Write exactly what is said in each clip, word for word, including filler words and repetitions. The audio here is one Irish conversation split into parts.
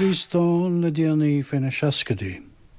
Christón na déanaí fena seascadaí.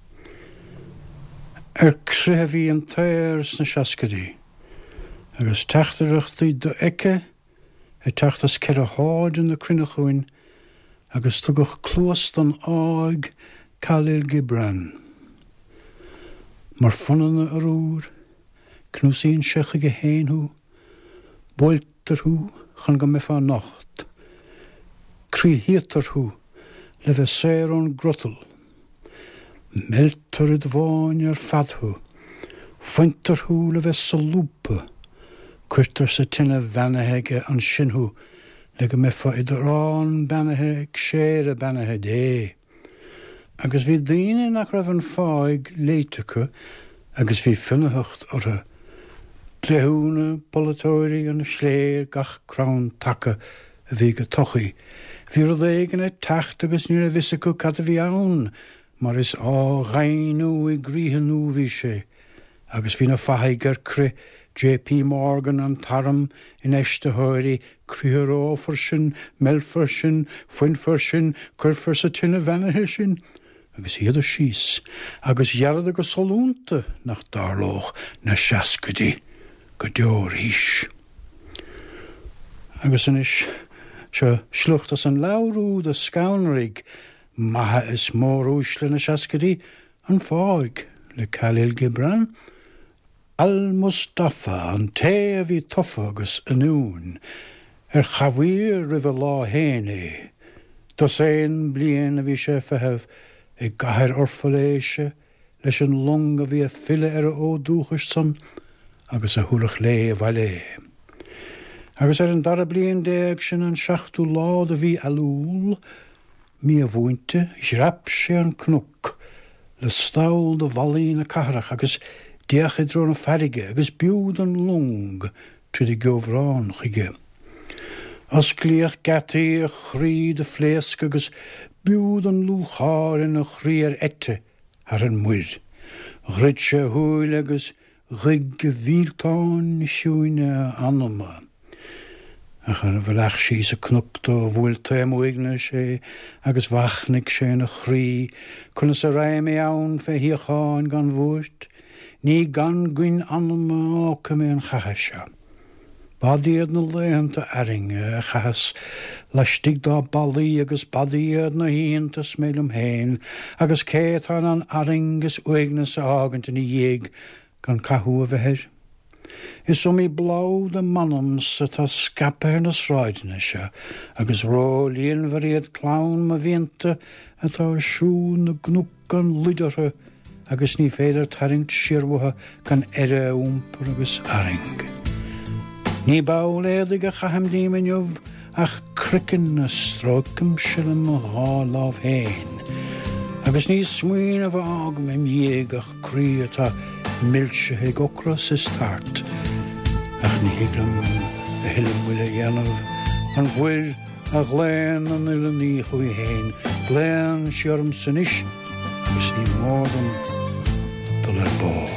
Ar crutha bhí an tair sna seascadaí, agus teachtarachtaí do eice, a teachtas ceir a háid in na cruinnechuin, agus tugach clúas don áig Khalil Gibran. Mar funnana ar úr, knúsaíonn secha go héanú, boiltarthú chun go mefa nacht. Críhítarthú le bheith séirón grotal. Meltar id bháin ar fadthú, fuintarthú le bheith salúpa, cuirtar sa tinna bheanathe an sinthú le go mefa idirrán bheanathe ag séire bheanathe dé. Agus bhí daoine nach raibh an fáig léitecha, agus bhí finnehacht ar a dréhúna polatóirí an sléir gach crán taca a bhí go tochaí. Bhí rud éigeanna techt agus nuair a bhise go cad a bhí ann, mar is á ghainú i gríhanú bhí sé. Agus bhí na fathaigh ar cri J P Morgan an taram in eiste háirí críthar áfar sin, melfar sin, fuinfar sin, cuirfar sa tinna bheanathe sin. Agus hiad a síos, agus jarad go solúnta nach darlóch na seascadaí go deor hís. Agus inis se sluchtas an laurú de scaunrig, maithe is mór úsle na seascadaí an fáig le Khalil Gibran. Al-Mustafa an té a bhí tofa agus anún, ar chavír rih lá héine. Dos éon blian a bhí sé fethebh i gcathair orfaléise leis an lung a bhí a fille ar a ódúchas san agus a thuairich lé a bhaile. Agus ar an dara blian déag sin an seachtú lád a bhí alúl, mí a bhúinte is rap sé an cnúc le stáil do bhalaí na catharach agus diach i drón a ferige agus biúd an lung tríd i gomhrán chuige. As clíoch gataí a chrí de phléasc agus biúd an lúchár in a chrí ar ete ar an muir. Ghrid sé húil agus ghig go bhíltáin i siúine anama. A chur a bhleach síos a cnúchtó bhfuilta am uigna sé agus bhachnig sé na chrí chuna sa raim é ann fe hiocháin gan bhuairt, ní gan gcuin anama áca mé an chaise. Badíad na léhananta aringe a chas leistig dá ballaí agus badíad na híanta smélum héin agus céitán an aringus uigna sa ágant in i dhéig gan cathú a bheithir. Is som í blá de manam sa tá scape na sráidne se agus rólíon bhríad clán ma bhíanta atá siú na gnúcan lidartha agus ní féidir taringt sirbhatha gan ere úmpar agus aring. Ní báléad a chahamdíman jobh ach cricin na strócam silam a gá láh héin. Agus ní smuoin a bh ágam im dhéag ach crí atá milse ag ocras is tart. Ach ní higlam a hilam bhuiile dhéanamh an bhuiil a gléan an ila ní chuí héin, gléan siorm san isis agus ní mórdam dul ar bó.